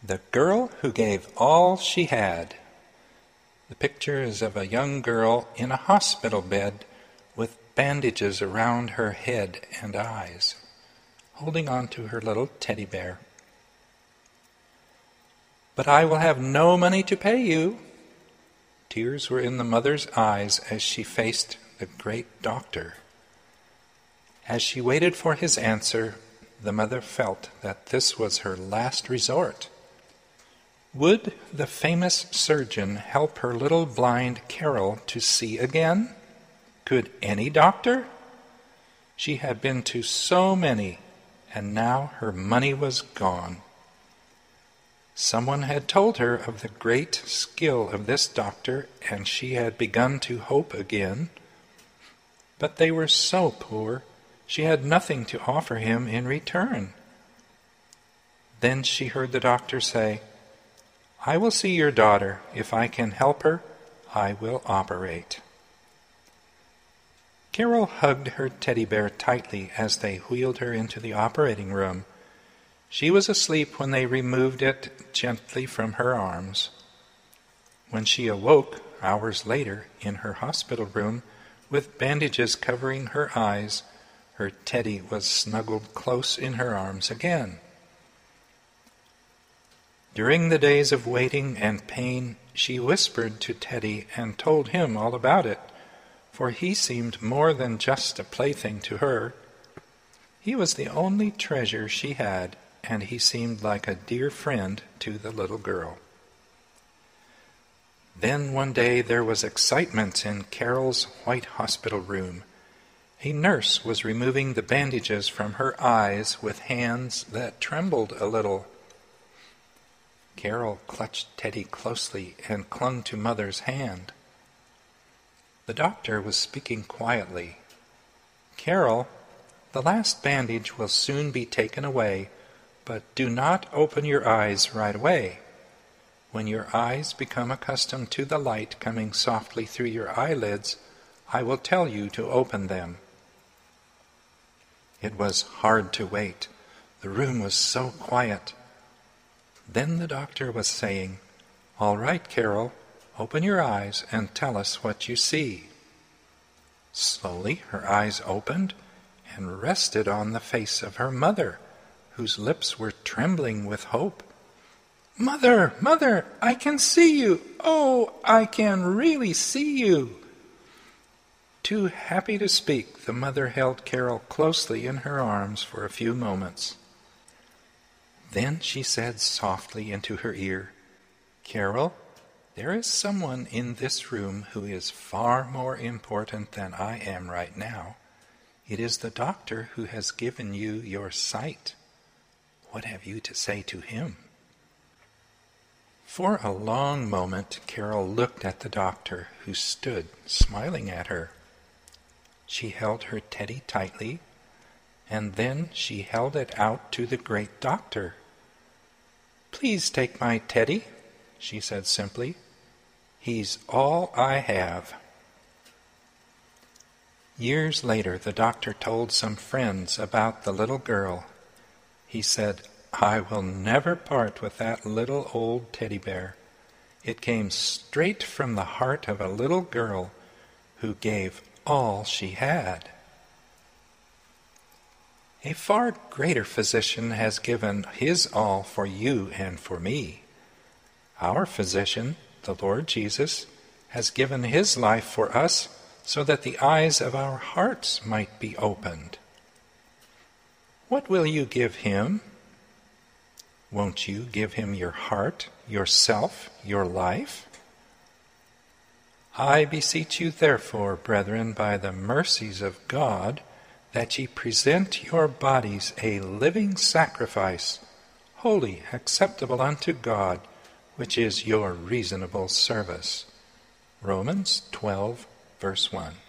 The girl who gave all she had. The picture is of a young girl in a hospital bed with bandages around her head and eyes, holding on to her little teddy bear. "But I will have no money to pay you." Tears were in the mother's eyes as she faced the great doctor. As she waited for his answer, the mother felt that this was her last resort. Would the famous surgeon help her little blind Carol to see again? Could any doctor? She had been to so many, and now her money was gone. Someone had told her of the great skill of this doctor, and she had begun to hope again. But they were so poor, she had nothing to offer him in return. Then she heard the doctor say, "I will see your daughter. If I can help her, I will operate." Carol hugged her teddy bear tightly as they wheeled her into the operating room. She was asleep when they removed it gently from her arms. When she awoke, hours later, in her hospital room, with bandages covering her eyes, her teddy was snuggled close in her arms again. During the days of waiting and pain, she whispered to Teddy and told him all about it, for he seemed more than just a plaything to her. He was the only treasure she had, and he seemed like a dear friend to the little girl. Then one day there was excitement in Carol's white hospital room. A nurse was removing the bandages from her eyes with hands that trembled a little. Carol clutched Teddy closely and clung to Mother's hand. The doctor was speaking quietly. "Carol, the last bandage will soon be taken away, but do not open your eyes right away. When your eyes become accustomed to the light coming softly through your eyelids, I will tell you to open them." It was hard to wait. The room was so quiet. Then the doctor was saying, "All right, Carol, open your eyes and tell us what you see." Slowly her eyes opened and rested on the face of her mother, whose lips were trembling with hope. "Mother, Mother, I can see you! Oh, I can really see you!" Too happy to speak, the mother held Carol closely in her arms for a few moments. Then she said softly into her ear, "Carol, there is someone in this room who is far more important than I am right now. It is the doctor who has given you your sight. What have you to say to him?" For a long moment, Carol looked at the doctor, who stood smiling at her. She held her teddy tightly, and then she held it out to the great doctor. "Please take my teddy," she said simply. "He's all I have." Years later, the doctor told some friends about the little girl. He said, "I will never part with that little old teddy bear. It came straight from the heart of a little girl who gave all she had." A far greater physician has given his all for you and for me. Our physician, the Lord Jesus, has given his life for us so that the eyes of our hearts might be opened. What will you give him? Won't you give him your heart, yourself, your life? I beseech you therefore, brethren, by the mercies of God, that ye present your bodies a living sacrifice, holy, acceptable unto God, which is your reasonable service. Romans 12, verse 1.